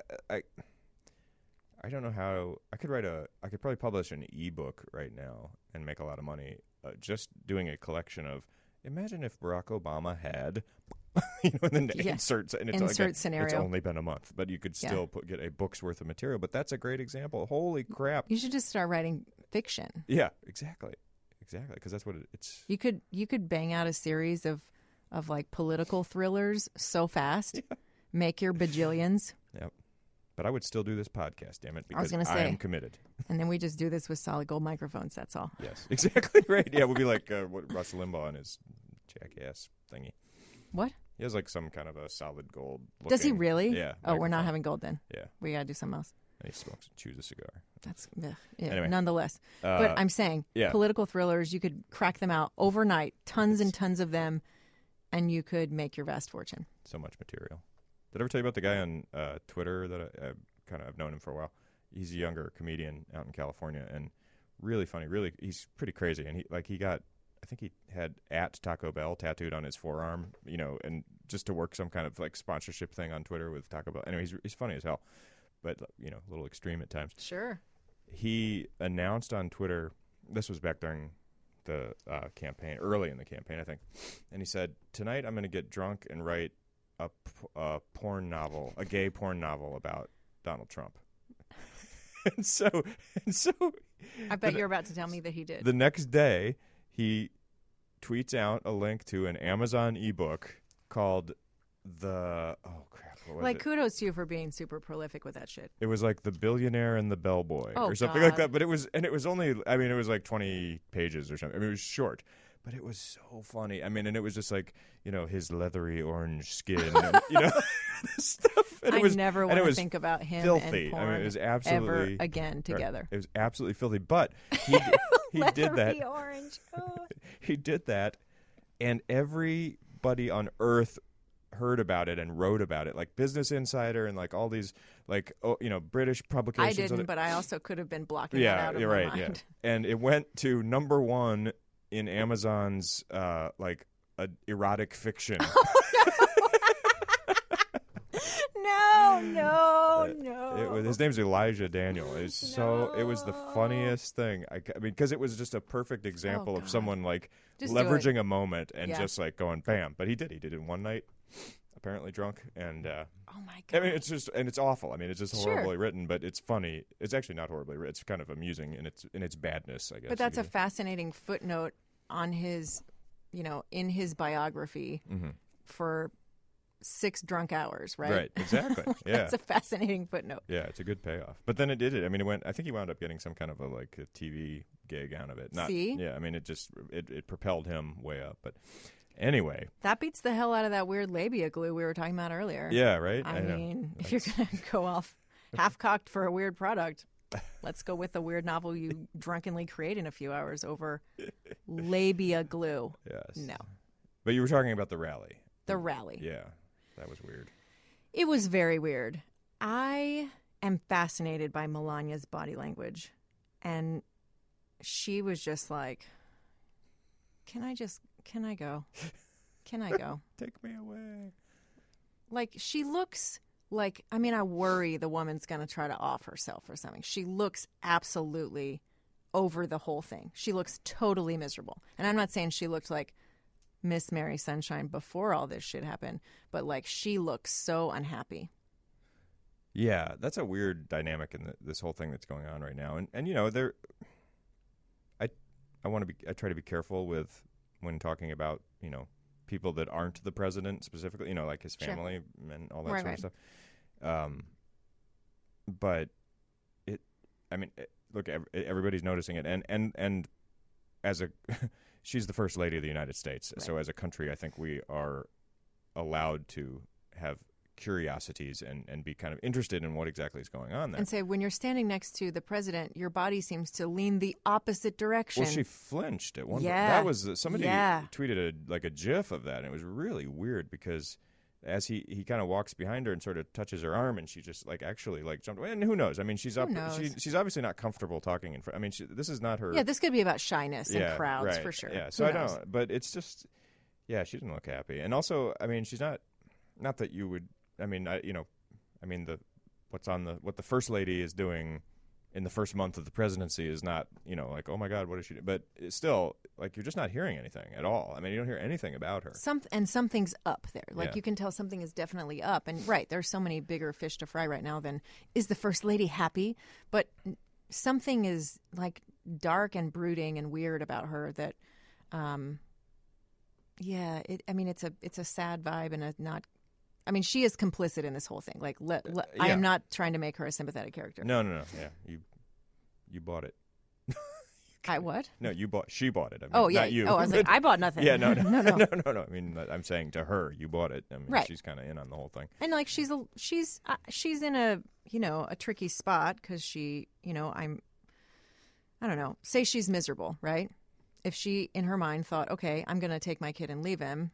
I don't know how... I could probably publish an ebook right now and make a lot of money just doing a collection of... Imagine if Barack Obama had... and then insert scenario. It's only been a month, but you could still get a book's worth of material. But that's a great example. Holy crap. You should just start writing fiction. Yeah, exactly. Because that's what it's... You could bang out a series of like political thrillers so fast. Yeah. Make your bajillions. Yep. But I would still do this podcast, damn it, because I am committed. And then we just do this with solid gold microphones, that's all. Yes, exactly right. Yeah, we'll be like what Rush Limbaugh and his jackass thingy. What? He has like some kind of a solid gold looking... Does he really? Yeah. Oh, we're not having gold then. Yeah. We got to do something else. And he chews a cigar. That's, yeah, anyway. Nonetheless. But I'm saying, political thrillers, you could crack them out overnight, tons and tons of them, and you could make your vast fortune. So much material. Did I ever tell you about the guy on Twitter that I've known him for a while? He's a younger comedian out in California and really funny. Really, he's pretty crazy. And I think he had @ Taco Bell tattooed on his forearm, and just to work some kind of like sponsorship thing on Twitter with Taco Bell. Anyway, he's funny as hell, but a little extreme at times. Sure. He announced on Twitter, this was back during the campaign, early in the campaign, I think, and he said, "Tonight I'm going to get drunk and write a porn novel, a gay porn novel about Donald Trump." and so I bet you're about to tell me that he did. The next day, he tweets out a link to an Amazon ebook called what was it? Kudos to you for being super prolific with that shit. It was like The Billionaire and the Bellboy or something like that. But it was only, it was like 20 pages or something. It was short. But it was so funny. And it was just like, his leathery orange skin, and, stuff. And I never want to think about him filthy. and porn it was absolutely ever again together. It was absolutely filthy. But he did that. Leathery orange. Oh. He did that, and everybody on Earth heard about it and wrote about it, like Business Insider and like all these British publications. I didn't, but I also could have been blocking that out of my mind. Yeah. And it went to #1 in Amazon's erotic fiction. No. His name's Elijah Daniel. It was the funniest thing. Because it was just a perfect example of someone just leveraging a moment and just like going bam. But he did it in one night, apparently drunk, and oh my God. It's awful. It's just horribly written, but it's funny. It's actually not horribly written. It's kind of amusing in its badness, I guess. But that's a fascinating footnote on his, in his biography for 6 drunk hours, right? Right, exactly. Yeah. That's a fascinating footnote. Yeah, it's a good payoff. But then it did it. I think he wound up getting some kind of a TV gig out of it. See? Yeah, it propelled him way up. But anyway. That beats the hell out of that weird labia glue we were talking about earlier. Yeah, right? If you're going to go off half-cocked for a weird product, Let's go with the weird novel you drunkenly create in a few hours over labia glue. Yes. No. But you were talking about the rally. The rally. Yeah, that was weird. It was very weird. I am fascinated by Melania's body language. And she was just like, can I go? Can I go? Take me away. Like, she looks like, I mean, I worry the woman's going to try to off herself or something. She looks absolutely over the whole thing. She looks totally miserable. And I'm not saying she looked like Miss Mary Sunshine before all this shit happened, but like she looks so unhappy. Yeah, that's a weird dynamic in this whole thing that's going on right now. And you know, I try to be careful with when talking about, you know, people that aren't the president specifically, you know, like his family and all that sort of stuff. But look, everybody's noticing it, and as a she's the first lady of the United States, so as a country, I think we are allowed to have curiosities and be kind of interested in what exactly is going on there. And say, when you're standing next to the president, your body seems to lean the opposite direction. Well, she flinched at one point. Yeah. That was somebody tweeted a GIF of that, and it was really weird because as he kind of walks behind her and sort of touches her arm, and she just actually jumped away. And who knows? I mean, she's she's obviously not comfortable talking in front. I mean, this is not her. Yeah, this could be about shyness and crowds for sure. Yeah, so I don't. But it's just, yeah, she didn't look happy, and also, I mean, she's not that you would. I mean, what the first lady is doing in the first month of the presidency is not, you know, like, oh my God, what is she doing? But it's still, like, you're just not hearing anything at all. I mean, you don't hear anything about her. Something's up there. Like, you can tell something is definitely up. And there's so many bigger fish to fry right now than, is the first lady happy? But something is like dark and brooding and weird about her that, it's a sad vibe and I mean, she is complicit in this whole thing. Like, I am not trying to make her a sympathetic character. No. Yeah, you bought it. I what? No, she bought it. I mean, oh yeah. Not you. Oh, I was like, I bought nothing. Yeah, no. no. I mean, I'm saying to her, you bought it. I mean, she's kind of in on the whole thing. And like, she's in a tricky spot because she, you know, I don't know. Say she's miserable, right? If she in her mind thought, okay, I'm going to take my kid and leave him,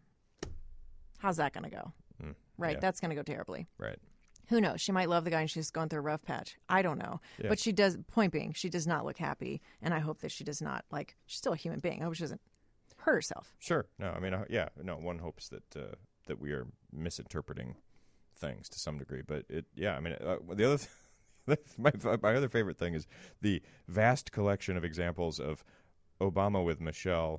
how's that going to go? Right, that's going to go terribly. Right. Who knows? She might love the guy and she's going through a rough patch. I don't know. Yeah. But she does, point being, she does not look happy. And I hope that she does not, she's still a human being. I hope she doesn't hurt herself. Sure. No, I mean, one hopes that we are misinterpreting things to some degree. But the other my other favorite thing is the vast collection of examples of Barack Obama with Michelle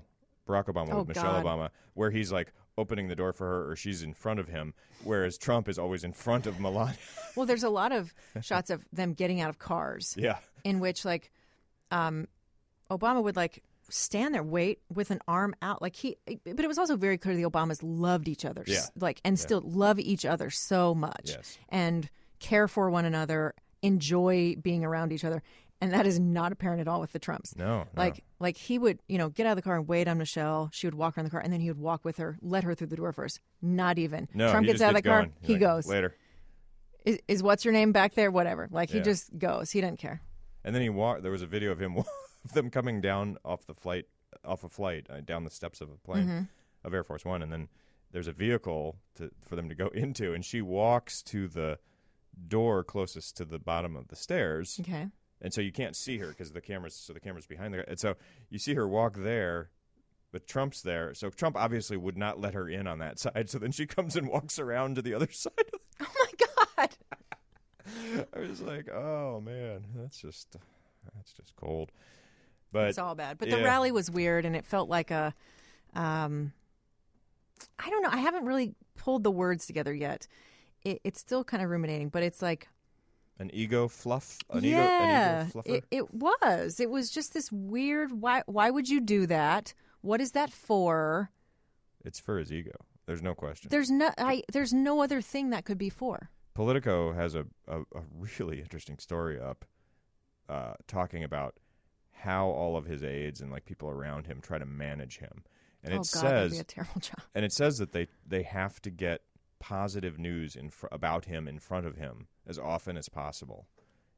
Obama, where he's like opening the door for her or she's in front of him, whereas Trump is always in front of Melania. Well, there's a lot of shots of them getting out of cars. Yeah. In which Obama would stand there, wait with an arm out. But it was also very clear the Obamas loved each other. Yeah. Still love each other so much. Yes. And care for one another, enjoy being around each other. And that is not apparent at all with the Trumps. No. Like he would, get out of the car and wait on Michelle. She would walk around the car, and then he would walk with her, let her through the door first. Not even. No, Trump gets out of the car, he goes. Later. Is what's your name back there? Whatever. He just goes. He doesn't care. And then he walked. There was a video of him, of them coming down off a flight, down the steps of a plane, of Air Force One, and then there's a vehicle for them to go into, and she walks to the door closest to the bottom of the stairs. Okay. And so you can't see her because the camera's behind her. And so you see her walk there, but Trump's there. So Trump obviously would not let her in on that side. So then she comes and walks around to the other side. Oh, my God. I was like, oh, man, that's just cold. But it's all bad. But the rally was weird, and it felt like I don't know. I haven't really pulled the words together yet. It's still kind of ruminating, but it's like, an ego fluff? An ego fluffer? It was. It was just this weird, why would you do that? What is that for? It's for his ego. There's no question. There's no other thing that could be for. Politico has a really interesting story up talking about how all of his aides and people around him try to manage him. And it says that'd be a terrible job. And it says that they have to get positive news about him in front of him as often as possible.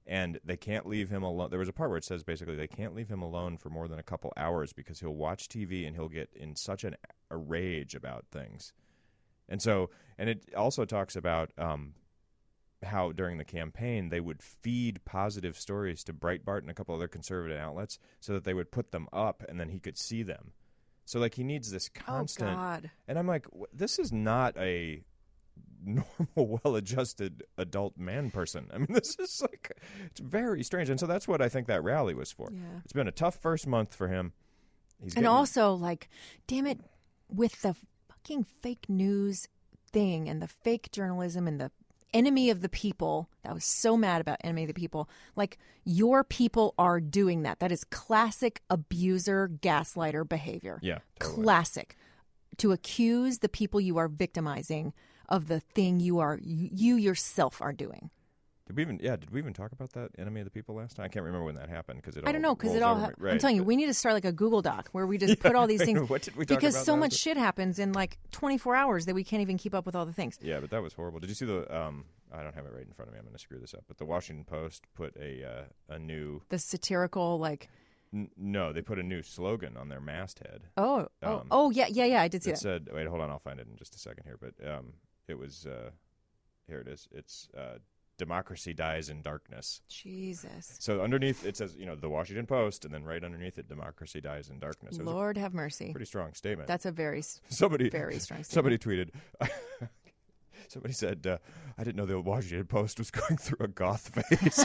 and they can't leave him alone. There was a part where it says basically they can't leave him alone for more than a couple hours because he'll watch TV and he'll get in such a rage about things. And so, and it also talks about how during the campaign they would feed positive stories to Breitbart and a couple other conservative outlets so that they would put them up and then he could see them. So like he needs this constant. Oh God. And I'm like, this is not a normal, well-adjusted adult man person. I mean, this is like, it's very strange. And so that's what I think that rally was for. Yeah. It's been a tough first month for him. And also, like, damn it, with the fucking fake news thing and the fake journalism and the enemy of the people. I was so mad about enemy of the people. Like, your people are doing that. That is classic abuser, gaslighter behavior. Yeah. Totally. Classic. To accuse the people you are victimizing of the thing you yourself are doing. Did we even talk about that enemy of the people last time? I can't remember when that happened because I don't know because it all. Right, I'm telling you, we need to start like a Google Doc where we just put all these things. What did we talk because about so much shit happens in like 24 hours that we can't even keep up with all the things. Yeah, but that was horrible. Did you see the? I don't have it right in front of me. I'm going to screw this up. But the Washington Post put a new the satirical like. No, they put a new slogan on their masthead. Yeah. I did see that. It said, wait, hold on, I'll find it in just a second here. But it was here it is. It's democracy dies in darkness. Jesus. So underneath it says, the Washington Post, and then right underneath it, democracy dies in darkness. Lord have mercy. Pretty strong statement. That's a very very strong statement. Somebody tweeted. Somebody said, I didn't know the Washington Post was going through a goth phase.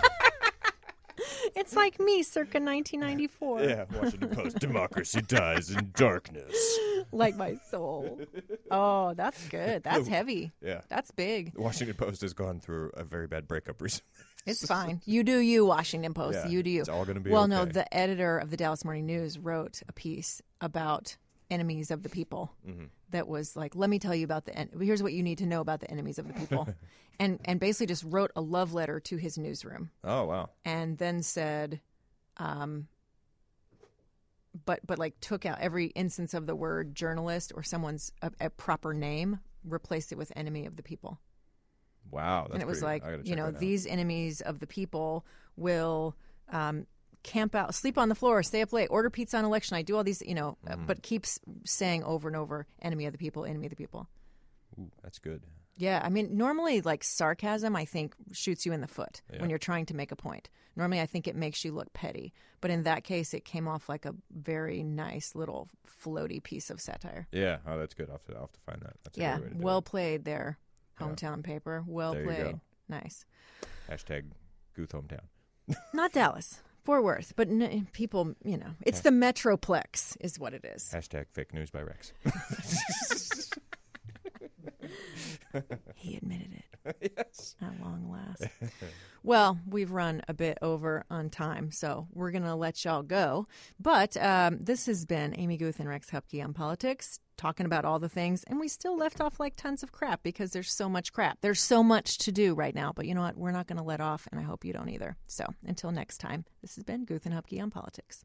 It's like me circa 1994. Yeah, Washington Post, democracy dies in darkness. Like my soul. Oh, that's good. That's heavy. Yeah. That's big. The Washington Post has gone through a very bad breakup recently. It's fine. You do you, Washington Post. Yeah, you do you. It's all going to be Well, okay. no, the editor of the Dallas Morning News wrote a piece about enemies of the people that was like, let me tell you about here's what you need to know about the enemies of the people. and basically just wrote a love letter to his newsroom. Oh, wow. And then said, but like took out every instance of the word journalist or someone's a proper name, replaced it with enemy of the people. Wow. That's and it was like, that these enemies of the people will camp out, sleep on the floor, stay up late, order pizza on election night, do all these, but keeps saying over and over, enemy of the people, enemy of the people. Ooh, that's good. Yeah, I mean, normally, like, sarcasm, I think, shoots you in the foot when you're trying to make a point. Normally, I think it makes you look petty. But in that case, it came off like a very nice little floaty piece of satire. Yeah. Oh, that's good. I'll have to find that. That's a good way to do well it. played there, hometown paper. Well There you played. go. Nice. Hashtag Guth Hometown. Not Dallas. Fort Worth. But people, it's the Metroplex is what it is. Hashtag fake news by Rex. He admitted it. Yes. At long last. Well, we've run a bit over on time, so we're going to let y'all go. But this has been Amy Guth and Rex Hupke on Politics, talking about all the things. And we still left off like tons of crap because there's so much crap. There's so much to do right now. But you know what? We're not going to let off, and I hope you don't either. So until next time, this has been Guth and Hupke on Politics.